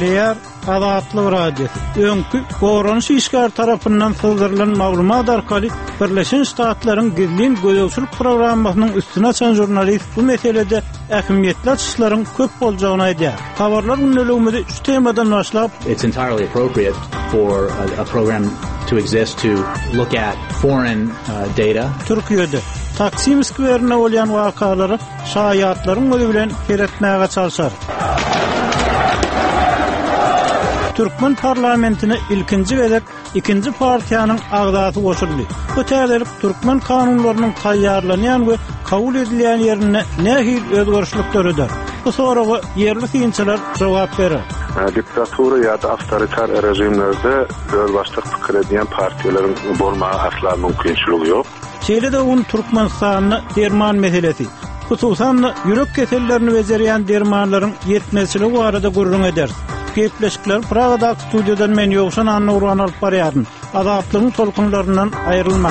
Eşleýär Azatlyk radiosu. Öňkü Goranyş işgär tarapyndan syzdyrılan maglumat arkaly Birleşen Ştatlaryň gizlin gözlegçilik programmasynyň üstüne açan jurnalist bu meselede ähmiýetli açyşlaryň köp boljagyny aýdýar. Habarlar günneligimizde 3 temadan başlap, it's entirely appropriate for a program to exist to look at foreign data. Türkiýede Taksim skwerine bolýan wakalary şaýatlaryň gözü bilen keretmäge çalışar. Türkmen parlamentine ilkinci gezek ikinci partiýanyň agdaty goşuldy. Bu täzelik Türkmen kanunlarynyň taýýarlanýan we kabul edilýän ýerine nähil özgörüşliklerdir. Bu soraga yerli synçylar jogap berer. Diktatura ýa-da awtoritar rejimlerde özbaşlyk pikir edýän partiýalaryň bolmagy asla mümkinçiligi ýok. Şeýle-de un Türkmenistanyň derman meselesi, hususan ýürek kesellerini bejerýän dermanlaryň ýetmezçiligi barada gurrun eder. Gepleşikler Praga'da stüdyodan men ýokşan annuran alyp barýaryn. Azatlygyň tolkunlaryndan aýrylma.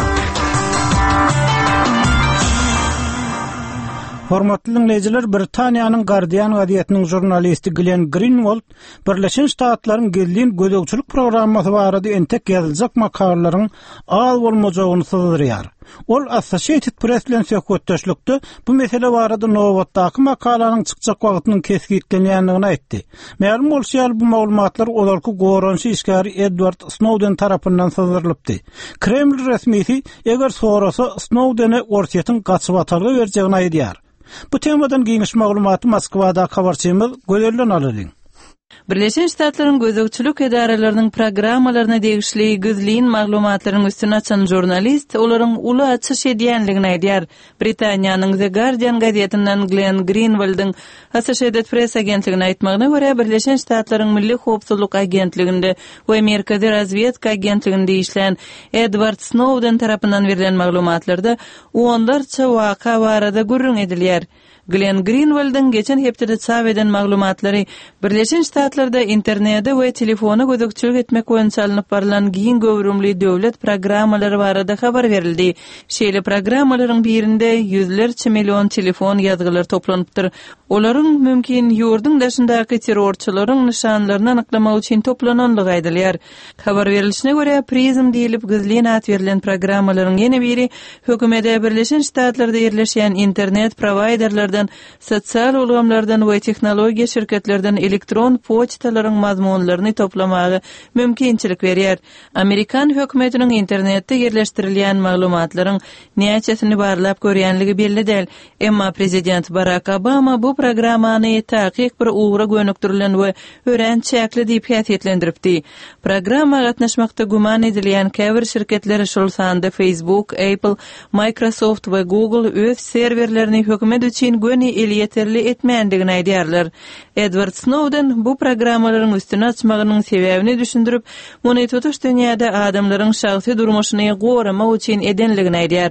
Hormatly dinleýijiler, Britaniýanyň Guardian gazetiniň jurnalisti Glenn Greenwald Birleşen Ştatlaryň gizlin gözlegçilik programmasy barada entek ýazyljak makalalaryň az bolmajagyny syzdyrýar. Ol Associated Press bilen söhbetdeşlikde bu mesele barada nowatdaky makalanyň çykjak wagtynyň kesgitlenýändigini aýtdy. Ma'lum bolýar bu maglumatlar olarky Goranyş işgäri Edward Snowden tarapyndan syzdyrylypdy. Kreml resmisi eger sorasa Snowden'e ortaýatyň gaçyp atargy berjegini aýdýar. Bu temadan giňiş maglumaty Moskwada habarçymyz gözelden alyň. Birleşen Ştatlaryň gözlegçilik edaralarynyň programmalaryna degişli gizlin maglumatlaryň üstüne açan jurnalist olaryň uly açyş edýänligini aýdýar. Britaniýanyň The Guardian gazetinden Glenn Greenwald'yň Associated Press agentligine aýtmagyna görä Birleşen Ştatlaryň Milli Howpsuzlyk agentliginde we Merkezi Razvedka agentliginde işleýän Edward Snowden tarapyndan berilen maglumatlarda onlarça waka barada gurrun edilýär. Glenn Greenwald'ın geçen heptede çap eden maglumatlary Birleşen Ştatlarda internetde we telefona gözlegçilik etmek boýunça çalynyp barılan giň göwrümli döwlet programmalary barada habar berildi. Şeýle programmalaryň birinde yüzlerçe milyon telefon ýazgylary toplanypdyr. Olaryň mümkin ýurduň daşyndaky terrorçylaryň nişanlaryny anyklamak üçin toplananlygy aýdylýar. Habar berilişine görä Prism diýilip gizlin at berilen programmalaryň ýene biri hökümete Birleşen Ştatlarda ýerleşýän internet providerlerden, sosial ulgamlardan we tehnologiýa şirketlerden elektron poçtalaryň mazmunlaryny toplamagy mümkinçilik berýär. Amerikan hökümetiniň internetde ýerleşdirilýän maglumatlaryň näçesini barlap görýänligi belli däl. Emma prezident Barack Obama bu programmany taýyk bir uğra gönüktirilen we örençäkli diýip häsiýetlendiripdi. Programma gatnaşmakda guman edilýän käbir şirketleri şol sanda Facebook, Apple, Microsoft we Google öz serwerlerini hökümet üçin göni elýeterli etmeýändigini aýdýarlar. Edward Snowden bu programmalaryň üstüne açmagynyň sebäbini düşündirip, muny tutuş dünýäde adamlaryň şahsy durmuşyny goramak üçin edenligini aýdýar.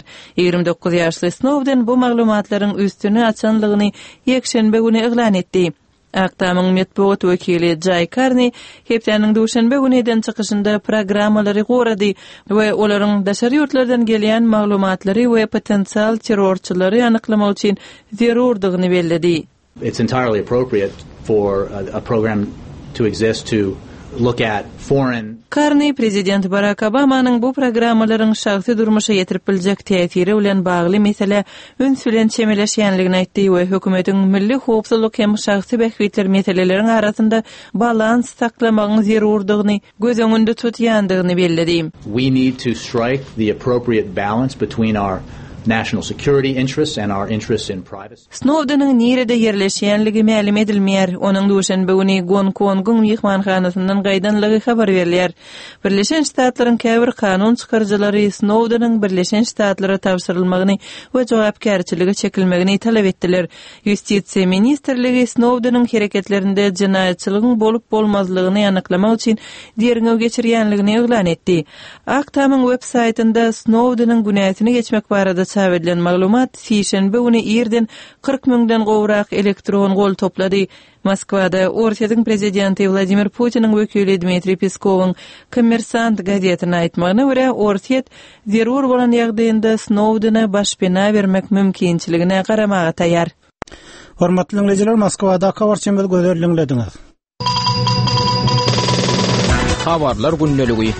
29 ýaşly Snowden bu maglumatlaryň üstüne açanlygyny ýekşenbe güni eglan etdi. Aktamyň metbuat wekili Jay Carney hepdeniň duşanbe güni eden çykyşynda programmalary gorady we olaryň daşary ýurtlardan gelýän maglumatlary we potensial terrorçylary anyklamak üçin zerurdygyny bellidi. It's entirely appropriate for a program to exist to look at foreign. Carney prezident Barack Obama'nın bu programmalaryň şahsy durmuşa ýetirip biljek täsiri bilen bagly mesele üns bilen çemeleşýänligini aýtdy we hökümetiň milli howpsuzlyk hem şahsy behbetler meseleleriň arasynda balans saklamagyň zerurdygyny göz öňünde tutýandygyny bellidi. We need to strike the appropriate balance between our national security interests and our interests in privacy. Snowden'ın nerede yerleşýänligi ma'lum edilmeýär. Onuň duşanbe güni Gonkong'un mehmanhanasyndan gaýdanlygy habar berilýär. Birleşen Ştatlaryň käbir kanun çykarjylary Snowden'ın Birleşen Ştatlara tapşyrylmagyny we jogapkärçiligi çekilmegini talap etdiler. Ýustisiýa ministrligi Snowden'ın hereketlerinde jinaýatçylygyň bolup bolmazlygyny anyklamak üçin derňew geçirýänligini eglan etdi. Aktamyň web saytynda Snowden'ın günäsini geçmek barada çap edilen maglumat şeýşenbe güni ýerden 40 000den gowrak elektron gol toplady. Moskwada Ortiýatyň prezidenti Vladimir Putin'in wekili Dmitry Peskov'un Kommersant gazetine aýtmagyna görä Ortiýat zerur bolan ýagdaýynda Snowden'a başpena bermek mümkinçiligine garamaga taýýar. Hormatly dinleýijiler, Moskwada habarçymyz gözelliňlediňiz. Habarlar günneligi.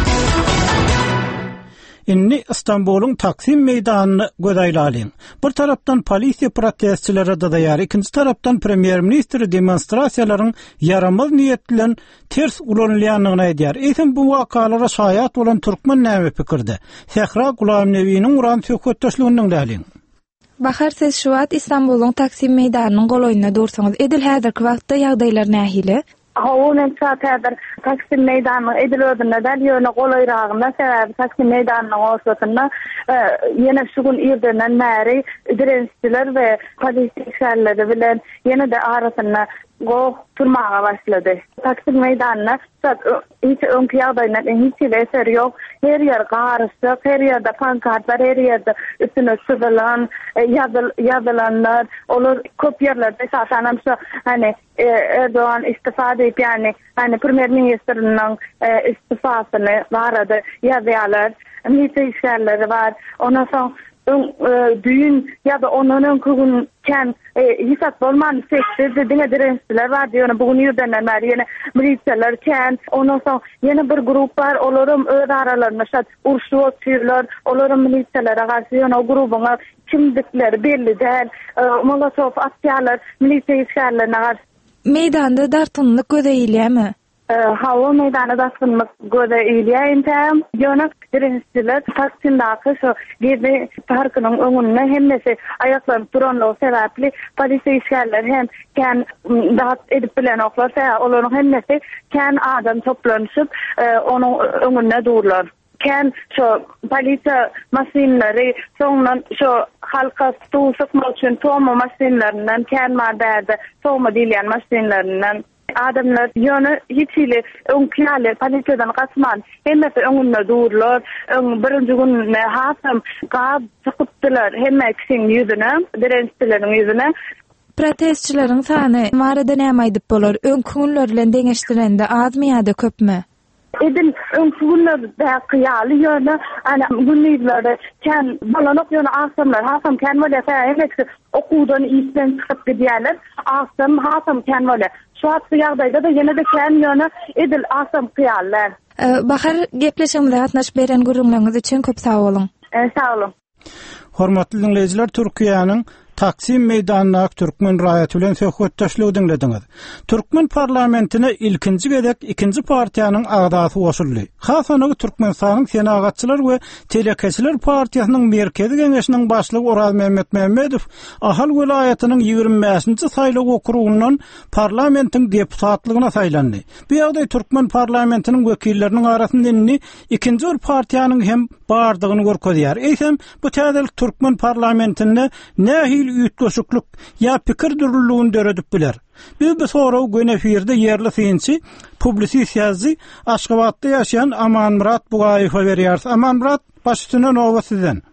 Inni İstanbul'un Taksim meydanını gödaýlalyň. Bir tarapdan polisiýa protestçilere dadaýar, ikinji tarapdan premier ministri demonstrasiýalaryň yaramaz niýet bilen ters ulanylýanlygyny aýdýar. Eýsem bu wakalara şaýat bolan türkmen näme pikirde? Sehra Gulamnewiň uran söhbetdeşliginiň däliň. Bahar siz şu wagt İstanbul'un Taksim meydanının goloýuna dursaňyz, edil häzirki wagtda ýagdaýlar nähili? Hawunen çatar Taksim meydanı edilödünde däl ýöne golaýragyna sebäbi Taksim meydanınyň ortasynda ýene şu gün ýerdenden näri direnççiler we polisiýaçylar bilen ýene de arasynda go turmağa başladı. Taksim meydanına hiç öňki ýagdaýyndan hiç eser ýok. Her ýer garysy, her ýerde pankartlar, her ýerde üstüne çyzylan, ýazylanlar, olar köp ýerlerde satanam şu hani Erdoğan istifa edip yani premier ministriniň istifasyny barada ýazýarlar, milisiýaçylar bar. Ondan soň düğün ya da onun kugun ken hisap bolman seçti diňe direnççiler var diýär. Bugün ýerden bäri ýene milisiýalar ken ondan soň ýene bir grup bar, olaryň öz aralarynda şat urşup çyrlar, olaryň milisiýalara garşy ýene o grubuňa kimdikleri belli däl. Molotov atýarlar milisiýaçylaryna garşy. Meydanda dartynlyk gözeýilýärmi? Hawa meydana dasynlyk gözeýilýär. Ýöne direnççiler Taksimdaky şu Gezi parkynyň öňünde hemmesi aýaklanyp duranlygy sebäpli polisiýaçylar hem ken dat edip bilen oklar, olaryň hemmesi ken adam toplanyşyp onuň öňünde durlar. Ken şu polisiýa masinleri soňdan şu halka tuýsukmak üçin tomo masinlerinden ken maderde tomo dilýän masinlerinden adamlar ýöne hiçile öňkýale polisiýadan gaçman hemmesi öňünde durlar. Birinji gün hasam gap çykypdylar hemme kişiniň ýüzüne, direnççileriň ýüzüne. Protestçilerin sany marada näme aýdyp bolar? Öňkü günler bilen deňeşdirende azmy ýa-da köpmi? Edin öňkü günlerde ýaly ýöne ana günlerde ken balanok ýöne asamlar hasam ken wala hemmesi okuwdan ýysten çykyp gidýärler. Hasam ken wala şu wagt ýagdaýda da ýene de ken ýöne edil asam kıyarlar. Bahar gepleşigimizde gatnaşyp beren gurulmaňyz üçin köp sag bolun. Sag olun. Hormatly dinleyijiler, Türkiýanyň Taksim meydanına Türkmen raýaty bilen söhbetdeşligi dinlediňiz. Türkmen parlamentine ilkinji gedek ikinji partiýanyň agdasy goşuldy. Hasanyň Türkmenistanyň senagatçylar we telekeçiler partiýasynyň merkezi geňeşiniň başlygy Oraz Mehmet Mehmedow Ahal welaýatynyň 25-nji saýlaw okurugundan parlamentiň deputatlygyna saýlandy. Bu ýagdaý Türkmen parlamentiniň wekilleriniň arasynda ikinji bir partiýanyň hem bardygyny görkezýär. Eýsem bu täzelik Türkmen parlamentinde nähil üýtgeşiklik ýa pikir dürlüğini döredip biler. Biz bu soraw Gönefirde yerli synçy, publisiýaçy, Aşgabatda ýaşayan Aman Murat Bugaýewa berýär. Aman Murat, başysyna nowa sizden.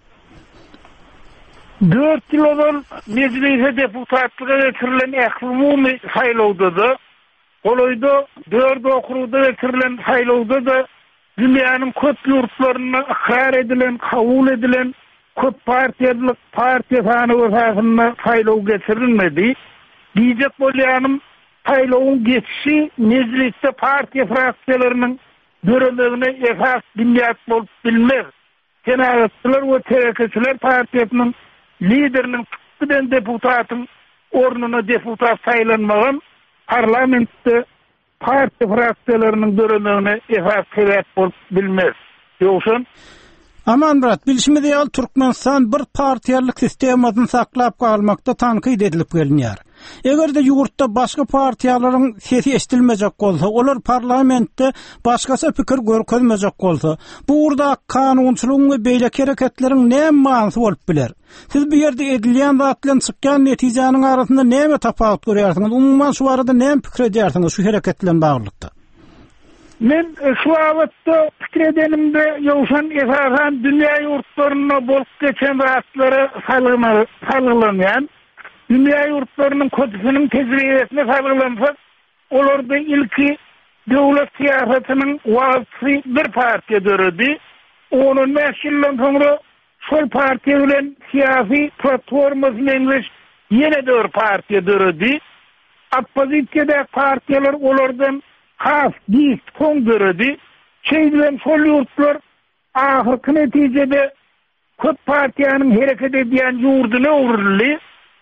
4 ýyldan meclise deputatlyga getirilen ähmumy saýlawda da, goloýda 4 okrugda getirilen saýlawda da dünýäniň köp ýurtlaryna ihrar edilen, kabul edilen köp partiýa sany esasynda saýlaw getirilmedi. Diýjek bolýanym saýlawyň geçişi mecliste partiýa fraksiýalarynyň dörelegine esas dinýät bolup bilmez. Senagatçylar we telekeçiler partiýasynyň lideriniň bilen deputatyň ornuna deputat saýlanmagan parlamentde partiýa fraksiýalarynyň dörelegine esas sebäp bolup bilmez. Ýoksa Aman Murat, bilişimi diýil Türkmenistan bir partiýalyk sistemasyny saklap galmakda tankyd edilip gelinýär. Egerde ýurtda başga partiýalaryň sesi eşdilmejek bolsa, olar parlamentde başgasa pikir görkezmejek bolsa, bu urda kanunçylygyň we beýleki hereketleriň näme maňsy bolup biler? Siz bu ýerde edilýän zatlaryň çykýan netijanyň arasynda näme tapawut görýärsiňiz? Umumyň şu barada näme pikir edýärsiňiz şu hereketler bilen baglanykda? Men şu wagtda pikir edenimde ýowşan esasan dünýä ýurtlaryna bolup geçen rahatlary salgılanýan, dünýä ýurtlarynyň kötüsiniň tezliğine salgılansa, olarda ilki döwlet siýasatynyň wagty bir partiýa döredi. Onun 5 ýyldan soňra şol partiýa bilen siýasy platformasy ýene de bir partiýa döredi. Opozisiýada partiýalar olardan has bir kongredi. Şeydilen sol yurtlar ahırkı neticede köp partiyanın hareket ediyen yurduna uğurlu.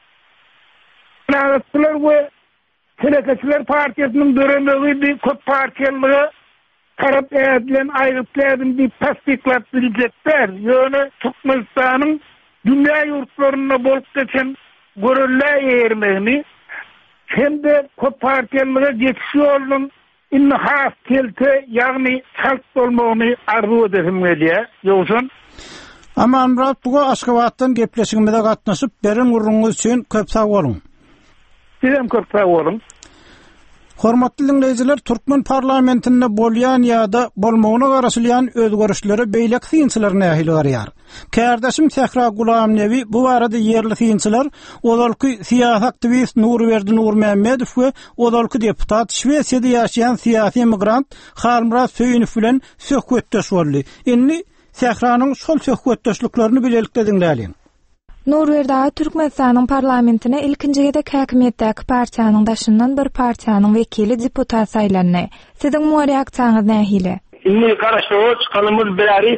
Nagatçılar ve Telekatçılar Partiyasının döremeği bir köp partiyalığı taraf edilen ayrıklarını bir tasdiklat bilecekler. Yani Türkmenistan'ın dünya yurtlarına bolup geçen görüller yermeğini hem de köp partiyalığı geçiş yolunun has kelte yani salt olmağını arzu edilmeli diye. Yoksun. Ama Amrat bu Aşgabat'tan gepleşigimizde gatnaşyp berin urruňyz üçin köp sag bolun. Sizem köp sag bolun. Hormatly dinleýijiler, Türkmen parlamentinde bolýan ýa-da bolmagyna garaşylýan özgörüşleri beýlek synçylar nähili garýar. Kärdeşim Sehra Gulam Nebi bu barada yerli synçylar odalky siýasat aktivist Nurberdi Nurmehmedow we odalky deputat Şwesiýada ýaşaýan siýasy emigrant Halmrat Söýünüf bilen söhbetdeş boldy. Inni Sehranyň şol söhbetdeşliklerini bilelikde dinläliň. Norwegiýa Türkmenistanyň parlamentine ilkinji gedek häkimetdäki partiýanyň daşyndan bir partiýanyň wekili deputat saýlandy. Siziň reaksiýaňyz nähili? Inni garaşyp çykanymyz berari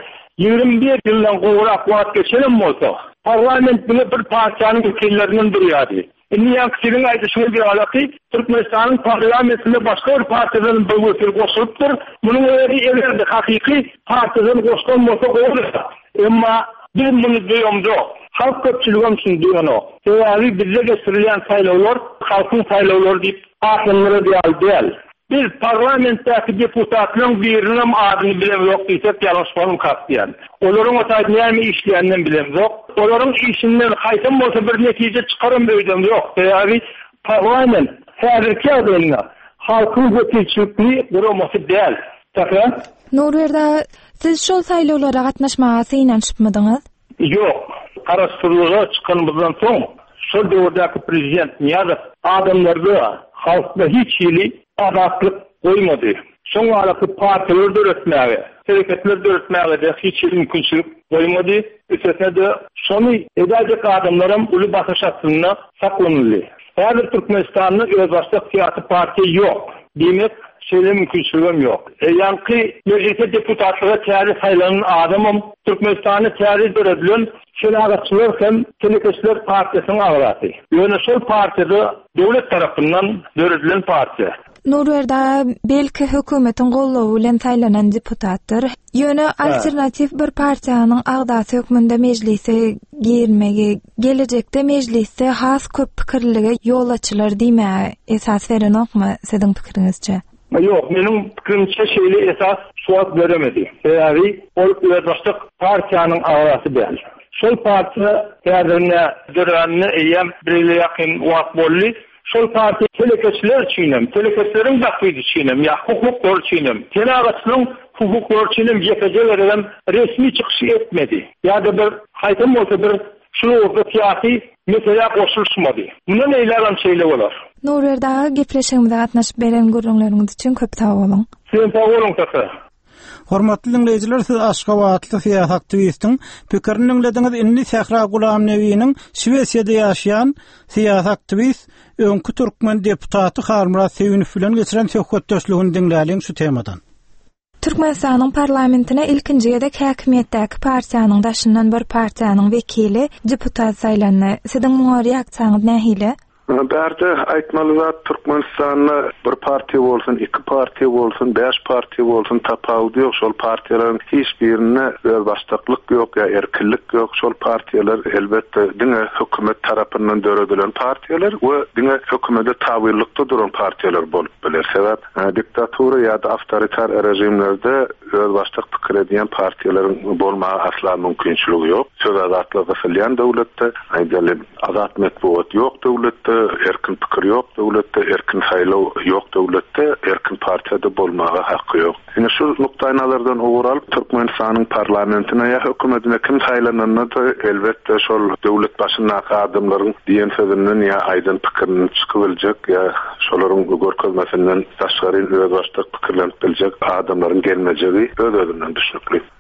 21 ýyldan gowrak wagt geçelim bolsa, parlament bile bir partiýanyň wekillerinden durýardy. Inni ýa-da aýdyşyny bir alaky Türkmenistanyň parlamentinde başga bir partiýadan bir wekil goşulypdyr. Munyň ýeri hakyky partiýadan goşulgan bolsa gowrak. Emma bir muny diýýär. Halk köpçülüğüm için diýano. Seýäri bizde geçirilen saýlawlar, halkyň saýlawlary diýip aklymyra diýýär. Bir parlamentdäki deputatlaryň biriniň adyny bilen ýok diýsek ýalňyş bolum kapýan. Olaryň otady näme işleýänini bilen ýok. Olaryň işinden haýsam bolsa bir netije çykarym öýdüm ýok. Seýäri parlament häzirki adamlar halkyň wekilçiligini guramasy däl. Tähän? Norwegiýa siz şol saýlawlara gatnaşmaga synanşypmydyňyz? Ýok. Araşdyrmaga çykanymyzdan soň şol döwürdäki prezident Niýazow adamlarga halkda hiç ýyly adatlyk goýmady. Şoňa alaky partiýalar döretmäge, şirketler döretmäge de hiç ýyly mümkinçilik goýmady. Üstesine de şonu edäjek adamlarym uly başaşatyna saklanýarly. Häzir Türkmenistanyň özbaşlyk syýasy partiýa ýok. Demek şeýle mümkinçiligim ýok. Ýanky meclise deputatlyga täze saýlanan adamym Türkmenistanyň täze döredilen Şeýlegatçylar hem Telekatçylar partiýasynyň agaraty. Ýöne şol partiýada döwlet tarapyndan döredilen partiýa. Norwegiýa belki hökümetiň gollawy bilen saýlanan deputatlar ýöne alternativ bir partiýanyň agdaty höküminde meclise girmegi, gelecekde mecliste has köp pikirlige ýol açylar diýme esas berenokmy siziň pikiriňizçe? Ýok, meniň pikirimçe şeýle esas suwat beremedi. Seýäri ol özbaşlyk partiýanyň agaraty däl. Şol partiýa täzene dörenini eýem birle ýakyn wagt boldy. Şol partiýa telekatçylar üçinem, telekatçylaryň dakwydy üçinem, ýa hukuklar üçinem, telekatçylaryň hukuklary üçinem ýekeje berilen resmi çykyş etmedi. Ýa-da bir haýtam bolsa bir şu syýasy mesele goşulmady. Muny näýlerim şeýle bolar. Norwegiýa gepleşigimizde gatnaşyp beren görüňleriňiz üçin köp sag bolun. Sen sag bolun täze. Hormatly dinleýijiler, siz Aşgabatly siýasat aktivistiň pikirini dinlediňiz. Inni Sehra Gulam Nebiýiniň Şwesiýada ýaşaýan siýasat aktivist, öňkü türkmen deputaty Halmrat Söýünüf bilen geçiren söhbetdeşligini dinläliň şu temadan. Türkmenistanyň parlamentine ilkinji gedek häkimetdäki partiýanyň daşyndan bir partiýanyň wekili deputat saýlandy. Siziň reaksiýaňyz nähili? Bärde aýtmaly zat Türkmenistanyň bir partiýa bolsun, iki partiýa bolsun, 5 partiýa bolsun tapawdy ýok. Şol partiýalaryň hiç birine özbaşlyklyk ýok, ýa erkinlik ýok. Şol partiýalar elbetde diňe hökümet tarapyndan döredilen partiýalar we diňe hökümete tabirlikde duran partiýalar bolup biler. Sebäp diktatura ýa-da awtoritar rejimlerde özbaşlyk pikir edýän partiýalaryň bolmagy asla mümkinçiligi ýok. Söz azatlygy filýän döwletde, aýdylym azat metbuat ýok döwletde, erkin pikir ýok döwletde, erkin saýlaw ýok döwletde, erkin partiýada bolmagy haqqy ýok. Ine şu nukdaýnalardan owaral Türkmenistanyň parlamentine ýa hökümetine kim saýlananyna da elbetde şol döwlet başyndaky adamlaryň diýen sözünden ýa aýdyn pikirini çykybiljek ýa şolaryň görkezmesinden taşgary özbaşlyk pikirlenip biljek adamlaryň gelmejegi öz-özünden düşünükli.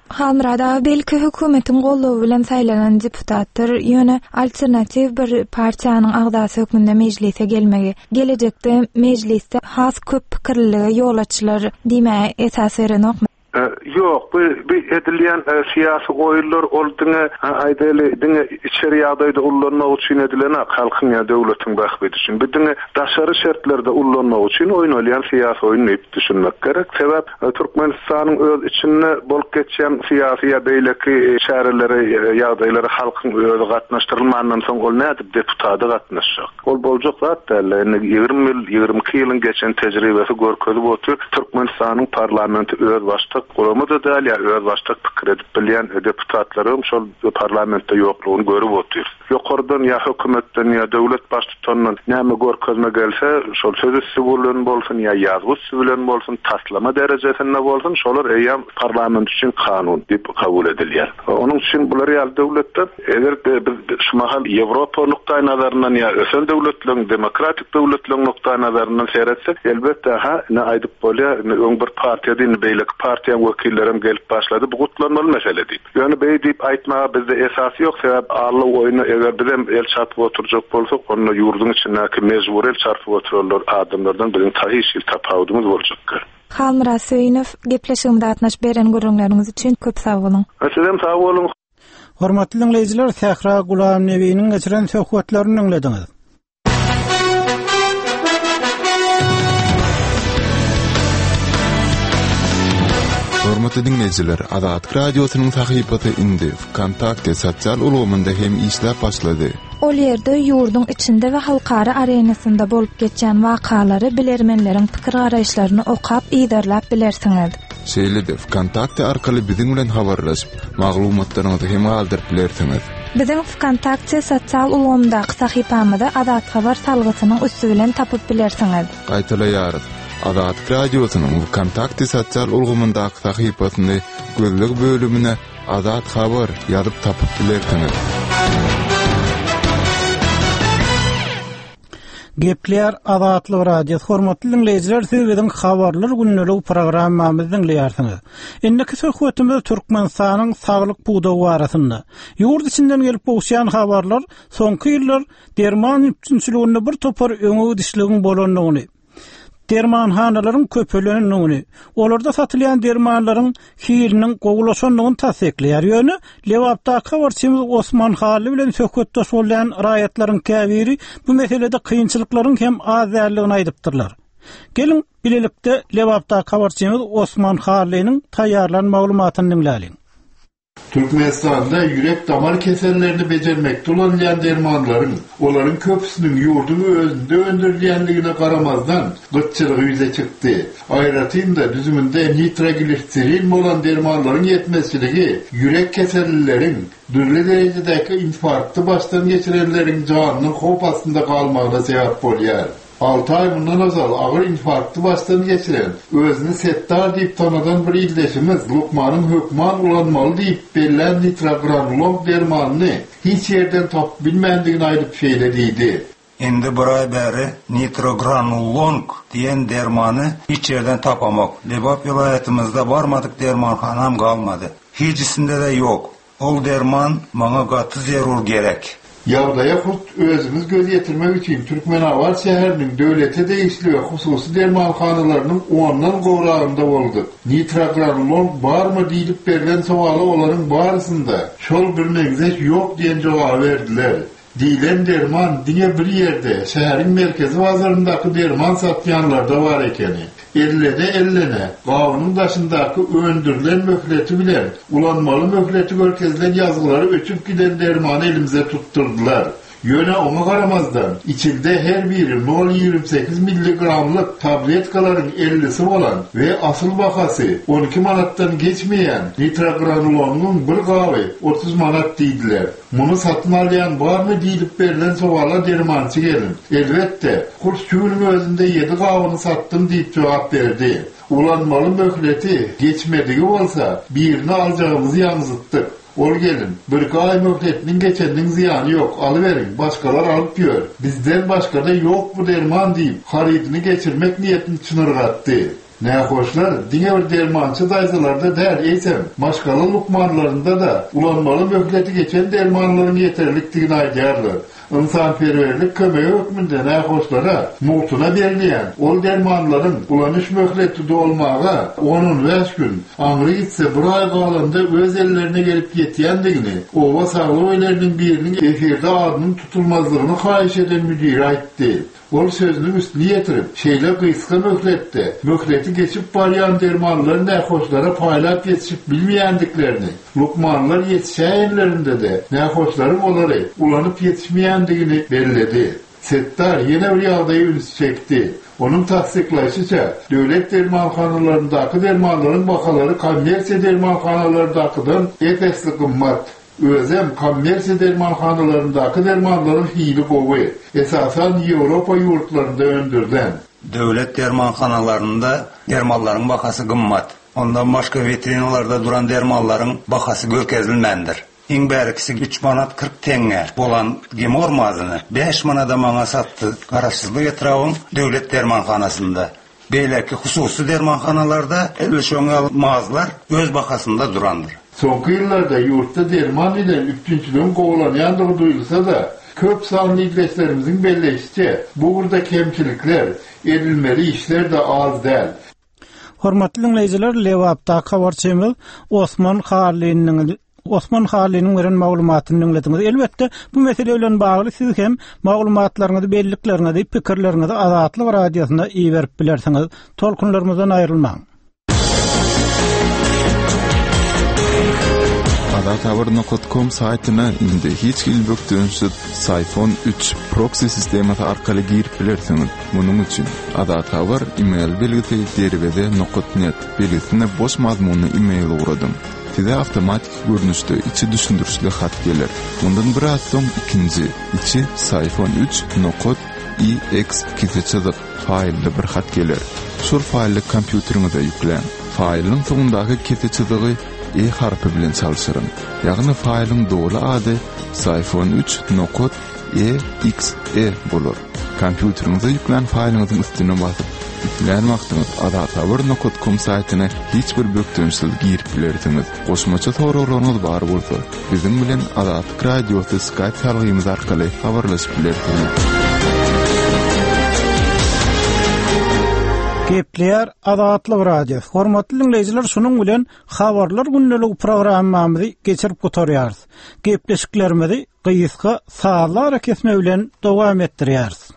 Halmrada belki hökümetin golluwy bilen saýlanan deputatlar ýöne alternativ bir partiýanyň agdasy hökmünde mejlise gelmegi, gelecekde mejliste has köp pikirliligi ýol açylar diýmäge esas berenokmy? Yok, bu edilýän siyasi goýullar oldyňa aýdaly diňe içeri ýagdaýda ullanmak üçin edilen halkyň ýa döwletiň bahbeti üçin bidiňe daşary şertlerde ullanmak üçin oýnalýan siyasi oýuny düşünmek gerek. Sebäp Türkmenistanyň öz içinde bolup geçýän siyasi ýa beýleki şäherlere ýagdaýlary halkyň özi gatnaşdyrylmandan soň ol nädip deputaty gatnaşjak. Ol boljak zat däl. 22 ýylyň geçen tejribesi görkezip otur. Türkmenistanyň parlamenti öz başlyk Guramada da ya öz başlyk pikir edip bilýän deputatlarym şol parlamentde ýoklugyny görüp otur. Ýokardan ya hökümetden ya döwlet başlyklygyndan näme görkezme gelse, şol sözüsi bolan bolsun ya ýazgysy bilen bolsun, taslama derejesinde bolsun, şolar eýam parlament üçin kanun diýip kabul edilýär. Onuň üçin bular ýa döwletde eger biz şu mahal Ýewropa nukdaý nazaryndan ya ösen döwletlerin, demokratik döwletlerin nukdaý nazaryndan seyretsek, elbetde ne aýdyp bolýar, öň bir partiýa, beýleki partiýa wekillerim gelip başlady. Bu gutlanmaly mesele diýip. Ýöne beý diýip aýtmaga bizde esasy ýok. Sebäp arly oýuny eger bizem el çarpyp oturjak bolsak, onu ýurdun içindäki mejbur el çarpyp oturarlar adamlardan birini taýyşyl tapawdymyz boljak. Halmra Söýnow gepleşigimde atnaş beren görüňleriňiz üçin köp sag bolun. Sizem sag bolun. Hormatly dinleýijiler, Sähra Gulam Nebiýiniň geçiren söhbetlerini dinlediňiz. Hormatly dinleýijiler, Azat radiosynyň sahypasy indi kontakty sosial ulgamynda hem işläp başlady. Ol ýerde ýurdun içinde we halkara arenasynda bolup geçen wakalary bilermenleriň pikir garaýşlaryny okap ýerläp bilersiňiz. Şeýle-de kontakty arkaly biziň bilen habarlaşyp, maglumatlaryňyzy hem galdyryp bilersiňiz. Biziň kontakty sosial ulgamyndaky sahypamyzda Azat habar salgysynyň üstü bilen tapyp bilersiňiz. Gaýtalaýarys. Azat radiosynyň kontakty sosial ulgamyndaky sahypasyny gözlük bölümine Azat habar ýazyp tapyp bilersiňiz. Gepler Azatly radio hormatly dinleýijiler, siz biziň habarlar günnelik programmamyzy dinleýärsiňiz. Indiki söhbetimiz Türkmenistanyň saglyk buğdawy barasynda. Ýurt içinden gelip bolýan habarlar soňky ýyllar derman üçinçiliginde bir topar öňe dişligiň bolanyny, dermanhanalaryň köpelenýäni, olarda satylýan dermanlaryň hiliniň gowulaşanlygyny tasdikleýär. Ýöne Lewapdaky habarçymyz Osman Haly bilen söhbetdeş bolýan raýatlaryň käbiri bu meselede kynçylyklaryň hem azarlygyn aýdypdyrlar. Gelin bilelikde Lewapdaky habarçymyz Osman Halynyň taýýarlan maglumatyny dinläýin. Türkmenistan'da yürek damar keserlerini becermekte olan dermanların, onların köpüsünün yurdunu özünde öndürülenliğine karamazdan gıtçılığı yüze çıktı. Ayrıca düzümünde nitrogliserin olan dermanların yetmezliği, yürek keserlilerin, dürlü derecedeki infarktı baştan geçirenlerin canının kopasında kalmağına sebep oluyor. 6 ay bundan azal ağır infarktı baştan geçiren, özünü Settar deyip tanıdan bir ildeşimiz Lukman'ın hükman ulanmalı deyip bellen nitrogranulon dermanını hiç yerden tapıp bilmendiğini aylıp şeylediydi. Endi bir ay beri nitrogranulon diyen dermanı hiç yerden tapamak. Lebap vilayetimizde varmadık dermanhanam kalmadı. Hiçisinde de yok. Ol derman bana gatı zerur gerek. Yavdaya kurt özümüz göz yetirmek için Türkmenavar şäheriniň döwlete değişliyor hususy dermanhanalarının ondan gowrağında olduk. Nitrogranulon bar mı diýilip berilen sowaly olaryň barysynda şol bir negzek yok diýen jogap berdiler. Diýilen derman diňe bir ýerde şäheriň merkezi bazaryndaky derman satýanlarda var ekeni. Ellene, gawnyň daşyndaky öndürülen möhleti bilen ulanmaly möhleti görkezilen ýazgylary öçüp giden dermany elimize tutturdular. Ýöne ona garamazdan içinde her biri 0,28 milligramlyk tabletkalaryň 50'si bolan we asyl bahasy 12 manatdan geçmeýän nitrogranulonyň bir gawy 30 manat diýdiler. Muny satyn alýan barmy diýilip berilen sowala dermançy gelin. Elbetde, kurs şuňyň özünde 7 gawyny satdym diýip jogap berdi. Ulanmaly möhleti geçmedigi bolsa, birini aljagymyzy ýaňyzytdyk. Ol gelin, bir ay möhletinin geçeninin ziyanı yok, alıverin, başkalar alıp ýör. Bizden başka da yok bu derman deyip, haridini geçirmek niyetini çınırgattı. Nähoşlar diňe bir dermançy daýzalarda däl eýsem, maşgaly lukmanlarynda da ulanmaly möhleti geçen dermanlaryň ýeterlikdigini aýdýarlar. İnsanperwerlik kömegi hökmünde nähoşlara mutuna berilýän ol dermanlaryň ulanyş möhleti dolmaga 10-15 gün aňry gitse bir ay galanda öz ellerine gelip ýetýändigini, owa saglyk öýleriniň biriniň efirde adynyň tutulmazlygyny haýyş eden müdir aýtdy. Ol sözünü üstüne yetirip, şeyle kıyska möhleti geçip baryan dermanlar nähoşlara paýlap yetişip bilmeýändiklerini, lukmanlar yetişäýenlerinde de nähoşların olary ulanyp yetişmeýändigini bellädi. Settar ýene bir ýagdaýy üns çekdi. Onun tasdiklaýşyça, döwlet dermanhanalaryndaky dermanlaryň bahalary kommersiýa dermanhanalaryndakydan epesli gymmat. Özem kommersiýa dermanhanalaryndaky dermanlaryň hili gowy, esasan Ýewropa ýurtlarynda öndürden. Döwlet dermanhanalarynda dermanlaryň bahasy gymmat. Ondan başga veterinarlarda duran dermanlaryň bahasy görkezilmendir. Iň bärkisi 3 manat 40 teňe bolan gemor mazyny 5 manada maňa satdy. Garaşsyzlyk etrawyň döwlet dermanhanasynda. Beýleki hususy dermanhanalarda elşoňa mazlar öz bahasynda durandyr. Soňky ýyllarda ýurtda derman bilen üptünçiligiň gowlanýandygy duýulsa da, köp sanly izleşlerimiziň belleşçe bu urda kemçilikler, edilmeli işler de az däl. Hormatly dinleýijiler, Lewapda habar çemil Osman Hali'nin veren maglumatyny dinlediňiz. Elbetde bu mesele bilen bagly siz hem maglumatlaryňyzy, belliklerinizi, pikirlerinizi Azatlyk radiosyna iýerip bilersiňiz. Tolkunlarymyzdan aýrylmaň. Adathabar.com saytyna indi hiç ilbökdönüşüp iPhone 3 proxy sistemati arkaly girip bilersiňiz. Munuň üçin Adathabar email belgisi derwede .net belgisine boş mazmunly email uradym. Size avtomatik görünüşde içi düşündürüşli hat gelir. Bundan bir soň ikinci içi iPhone 3.ex kiseçidir failli bir hat gelir. Şol failli kompýuteriňize ýüklen. Failin soňundaky kiseçidigi harpy bilen çalşyryn. Ýagny failin dogly ady iPhone 3.exe bolar. Kompýuteriňize ýüklen failiňizyň üstüne basyp ýüklenmäkdiňiz adathabar.com saytyna hiç bir bökdönüşsiz girip bilersiňiz. Goşmaça soraklaryňyz bar bolsa, bizim bilen Azatlyk radiosy Skype targymyz arkaly habarlaşyp bilersiňiz. Gepler Azatlyk radio. Hormatly dinleýijiler, şunuň bilen habarlar günnelik programmamyzy geçirip gotarýarys. Gepleşiklerimizi gyýyska sağlar kesme bilen dowam etdirýärys.